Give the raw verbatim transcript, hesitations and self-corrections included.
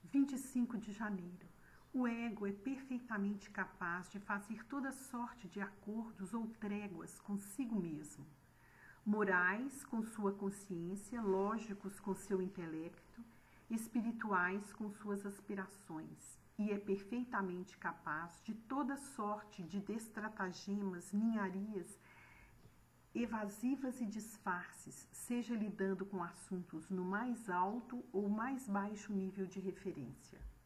vinte e cinco de janeiro. O ego é perfeitamente capaz de fazer toda sorte de acordos ou tréguas consigo mesmo. Morais com sua consciência, lógicos com seu intelecto, espirituais com suas aspirações, e é perfeitamente capaz de toda sorte de destratagemas, ninharias, evasivas e disfarces, seja lidando com assuntos no mais alto ou mais baixo nível de referência.